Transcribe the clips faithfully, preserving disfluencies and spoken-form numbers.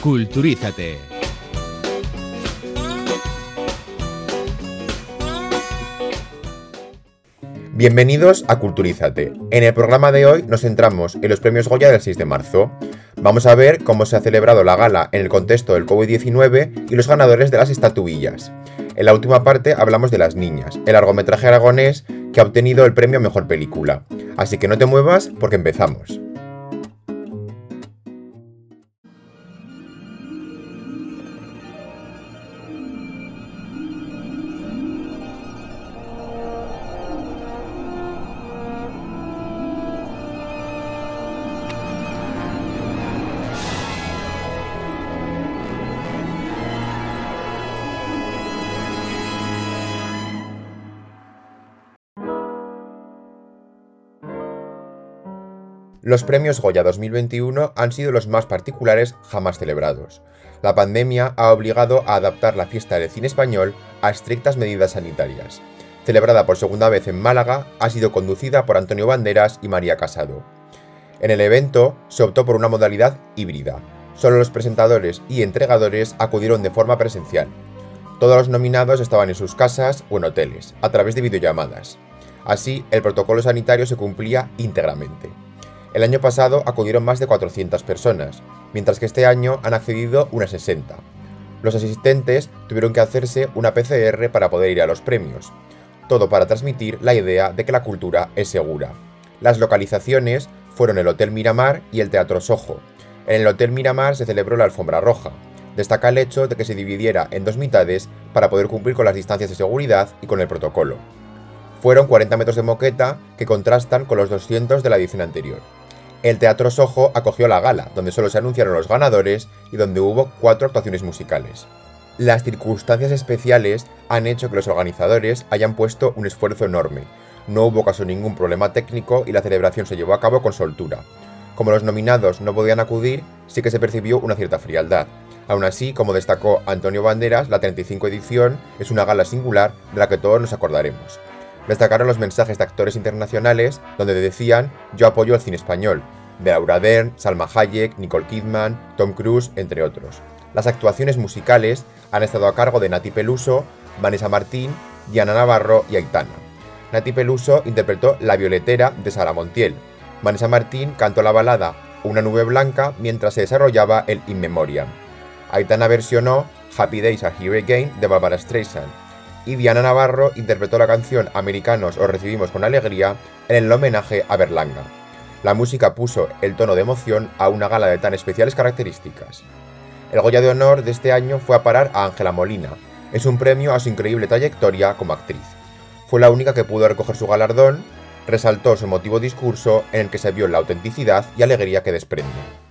Culturízate. Bienvenidos a Culturízate. En el programa de hoy nos centramos en los premios Goya del seis de marzo. Vamos a ver cómo se ha celebrado la gala en el contexto del covid diecinueve y los ganadores de las estatuillas. En la última parte hablamos de Las niñas, el largometraje aragonés que ha obtenido el premio a Mejor Película. Así que no te muevas porque empezamos. Los premios Goya dos mil veintiuno han sido los más particulares jamás celebrados. La pandemia ha obligado a adaptar la fiesta del cine español a estrictas medidas sanitarias. Celebrada por segunda vez en Málaga, ha sido conducida por Antonio Banderas y María Casado. En el evento se optó por una modalidad híbrida. Solo los presentadores y entregadores acudieron de forma presencial. Todos los nominados estaban en sus casas o en hoteles, a través de videollamadas. Así, el protocolo sanitario se cumplía íntegramente. El año pasado acudieron más de cuatrocientas personas, mientras que este año han accedido unas sesenta. Los asistentes tuvieron que hacerse una P C R para poder ir a los premios. Todo para transmitir la idea de que la cultura es segura. Las localizaciones fueron el Hotel Miramar y el Teatro Soho. En el Hotel Miramar se celebró la alfombra roja. Destaca el hecho de que se dividiera en dos mitades para poder cumplir con las distancias de seguridad y con el protocolo. Fueron cuarenta metros de moqueta que contrastan con los doscientos de la edición anterior. El Teatro Soho acogió la gala, donde solo se anunciaron los ganadores y donde hubo cuatro actuaciones musicales. Las circunstancias especiales han hecho que los organizadores hayan puesto un esfuerzo enorme. No hubo caso ningún problema técnico y la celebración se llevó a cabo con soltura. Como los nominados no podían acudir, sí que se percibió una cierta frialdad. Aún así, como destacó Antonio Banderas, la treinta y cinco edición es una gala singular de la que todos nos acordaremos. Destacaron los mensajes de actores internacionales donde decían «Yo apoyo al cine español», de Laura Dern, Salma Hayek, Nicole Kidman, Tom Cruise, entre otros. Las actuaciones musicales han estado a cargo de Nati Peluso, Vanessa Martín, Diana Navarro y Aitana. Nati Peluso interpretó La Violetera de Sara Montiel. Vanessa Martín cantó la balada Una nube blanca mientras se desarrollaba el In Memoriam. Aitana versionó Happy Days Are Here Again de Barbara Streisand. Y Diana Navarro interpretó la canción Americanos os recibimos con alegría en el homenaje a Berlanga. La música puso el tono de emoción a una gala de tan especiales características. El Goya de Honor de este año fue a parar a Ángela Molina. Es un premio a su increíble trayectoria como actriz. Fue la única que pudo recoger su galardón, resaltó su emotivo discurso en el que se vio la autenticidad y alegría que desprende.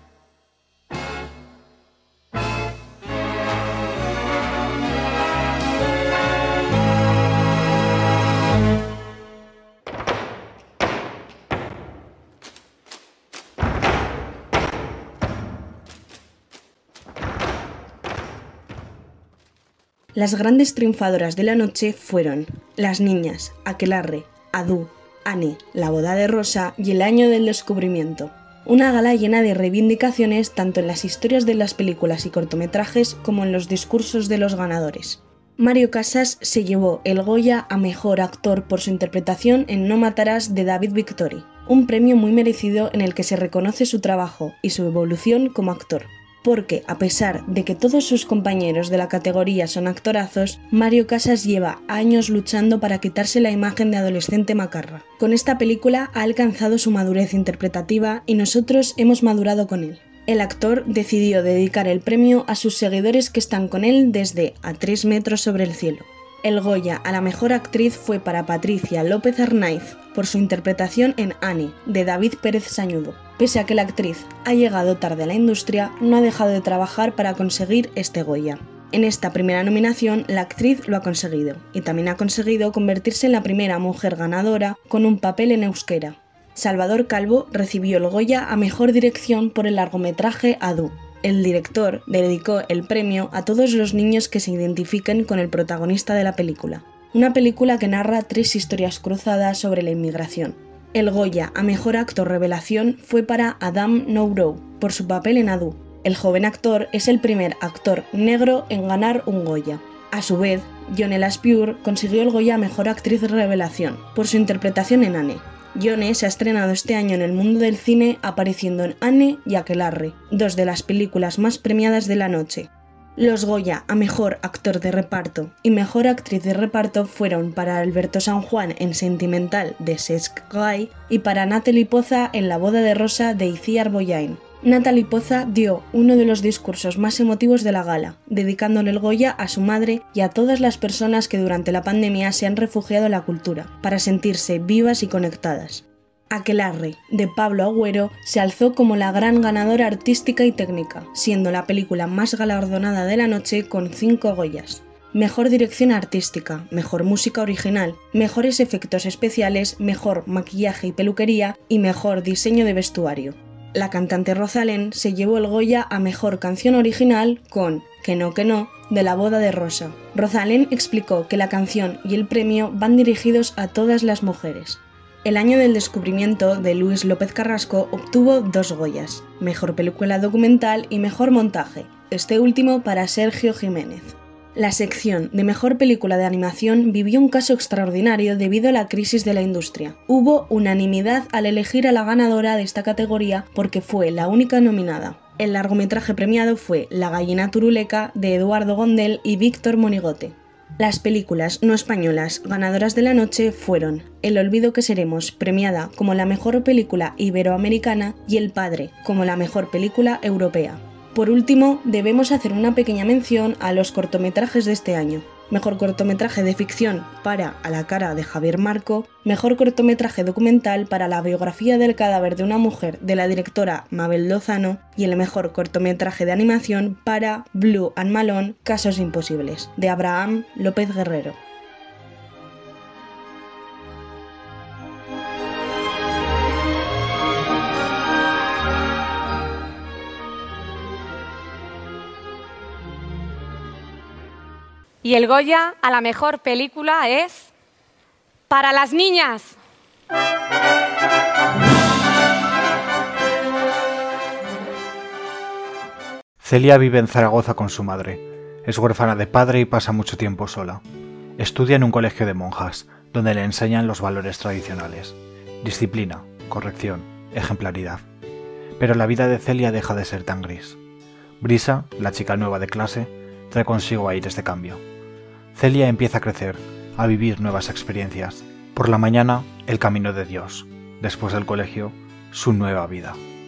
Las grandes triunfadoras de la noche fueron Las niñas, Aquelarre, Adu, Anne, La boda de Rosa y El año del descubrimiento. Una gala llena de reivindicaciones tanto en las historias de las películas y cortometrajes como en los discursos de los ganadores. Mario Casas se llevó el Goya a Mejor Actor por su interpretación en No matarás de David Victory, un premio muy merecido en el que se reconoce su trabajo y su evolución como actor. Porque, a pesar de que todos sus compañeros de la categoría son actorazos, Mario Casas lleva años luchando para quitarse la imagen de adolescente macarra. Con esta película ha alcanzado su madurez interpretativa y nosotros hemos madurado con él. El actor decidió dedicar el premio a sus seguidores que están con él desde A tres metros sobre el cielo. El Goya a la mejor actriz fue para Patricia López Arnaiz por su interpretación en Annie, de David Pérez Sañudo. Pese a que la actriz ha llegado tarde a la industria, no ha dejado de trabajar para conseguir este Goya. En esta primera nominación, la actriz lo ha conseguido, y también ha conseguido convertirse en la primera mujer ganadora con un papel en euskera. Salvador Calvo recibió el Goya a Mejor Dirección por el largometraje Adu. El director dedicó el premio a todos los niños que se identifiquen con el protagonista de la película. Una película que narra tres historias cruzadas sobre la inmigración. El Goya a Mejor Actor Revelación fue para Adam Nourou, por su papel en Adu. El joven actor es el primer actor negro en ganar un Goya. A su vez, Yone Laspure consiguió el Goya a Mejor Actriz Revelación por su interpretación en Anne. Yone se ha estrenado este año en el mundo del cine apareciendo en Anne y Aquelarre, dos de las películas más premiadas de la noche. Los Goya a Mejor Actor de Reparto y Mejor Actriz de Reparto fueron para Alberto San Juan en Sentimental de Cesc Gai y para Natalie Poza en La boda de Rosa de Itziar Boyain. Natalie Poza dio uno de los discursos más emotivos de la gala, dedicándole el Goya a su madre y a todas las personas que durante la pandemia se han refugiado en la cultura, para sentirse vivas y conectadas. Aquelarre, de Pablo Agüero, se alzó como la gran ganadora artística y técnica, siendo la película más galardonada de la noche con cinco Goyas. Mejor dirección artística, mejor música original, mejores efectos especiales, mejor maquillaje y peluquería y mejor diseño de vestuario. La cantante Rosalén se llevó el Goya a Mejor Canción Original con Que no, que no, de La boda de Rosa. Rosalén explicó que la canción y el premio van dirigidos a todas las mujeres. El año del descubrimiento de Luis López Carrasco obtuvo dos Goyas, Mejor Película Documental y Mejor Montaje, este último para Sergio Jiménez. La sección de Mejor Película de Animación vivió un caso extraordinario debido a la crisis de la industria. Hubo unanimidad al elegir a la ganadora de esta categoría porque fue la única nominada. El largometraje premiado fue La gallina turuleca de Eduardo Gondel y Víctor Monigote. Las películas no españolas ganadoras de la noche fueron El olvido que seremos, premiada como la mejor película iberoamericana, y El padre, como la mejor película europea. Por último, debemos hacer una pequeña mención a los cortometrajes de este año. Mejor cortometraje de ficción para A la cara de Javier Marco, mejor cortometraje documental para La biografía del cadáver de una mujer de la directora Mabel Lozano y el mejor cortometraje de animación para Blue and Malone, Casos imposibles, de Abraham López Guerrero. Y el Goya a la mejor película es para Las niñas. Celia vive en Zaragoza con su madre. Es huérfana de padre y pasa mucho tiempo sola. Estudia en un colegio de monjas, donde le enseñan los valores tradicionales: disciplina, corrección, ejemplaridad. Pero la vida de Celia deja de ser tan gris. Brisa, la chica nueva de clase, trae consigo aires de cambio. Celia empieza a crecer, a vivir nuevas experiencias. Por la mañana, el camino de Dios. Después del colegio, su nueva vida.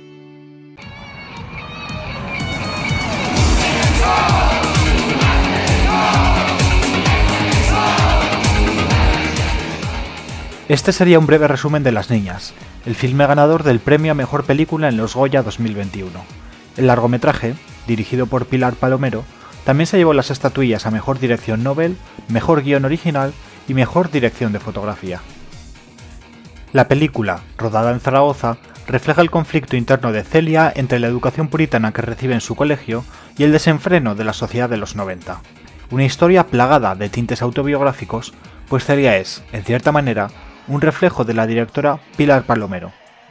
Este sería un breve resumen de Las niñas, el filme ganador del premio a Mejor Película en los Goya dos mil veintiuno. El largometraje, dirigido por Pilar Palomero, también se llevó las estatuillas a Mejor Dirección Nobel, Mejor Guión Original y Mejor Dirección de Fotografía. La película, rodada en Zaragoza, refleja el conflicto interno de Celia entre la educación puritana que recibe en su colegio y el desenfreno de la sociedad de los noventa. Una historia plagada de tintes autobiográficos, pues Celia es, en cierta manera, un reflejo de la directora Pilar Palomero.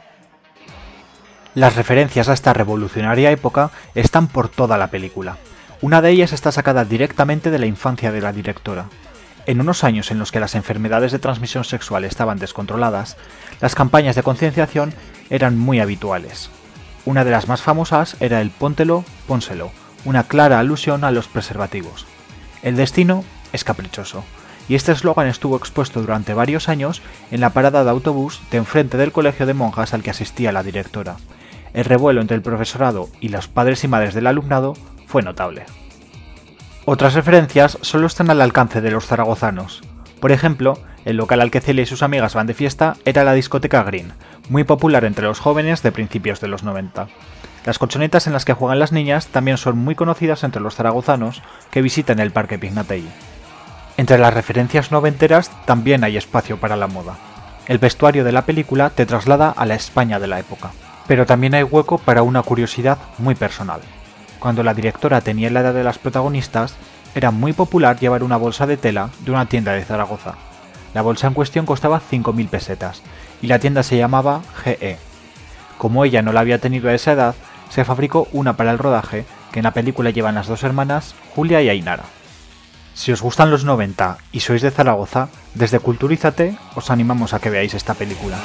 Las referencias a esta revolucionaria época están por toda la película. Una de ellas está sacada directamente de la infancia de la directora. En unos años en los que las enfermedades de transmisión sexual estaban descontroladas, las campañas de concienciación eran muy habituales. Una de las más famosas era el Póntelo, pónselo, una clara alusión a los preservativos. El destino es caprichoso, y este eslogan estuvo expuesto durante varios años en la parada de autobús de enfrente del colegio de monjas al que asistía la directora. El revuelo entre el profesorado y los padres y madres del alumnado fue notable. Otras referencias solo están al alcance de los zaragozanos. Por ejemplo, el local al que Celia y sus amigas van de fiesta era la discoteca Green, muy popular entre los jóvenes de principios de los noventa. Las colchonetas en las que juegan las niñas también son muy conocidas entre los zaragozanos que visitan el Parque Pignatelli. Entre las referencias noventeras también hay espacio para la moda. El vestuario de la película te traslada a la España de la época, pero también hay hueco para una curiosidad muy personal. Cuando la directora tenía la edad de las protagonistas, era muy popular llevar una bolsa de tela de una tienda de Zaragoza. La bolsa en cuestión costaba cinco mil pesetas y la tienda se llamaba G E. Como ella no la había tenido a esa edad, se fabricó una para el rodaje, que en la película llevan las dos hermanas Julia y Ainara. Si os gustan los noventa y sois de Zaragoza, desde Culturízate os animamos a que veáis esta película.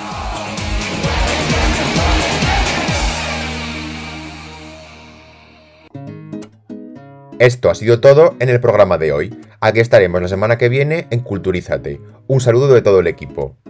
Esto ha sido todo en el programa de hoy. Aquí estaremos la semana que viene en Culturízate. Un saludo de todo el equipo.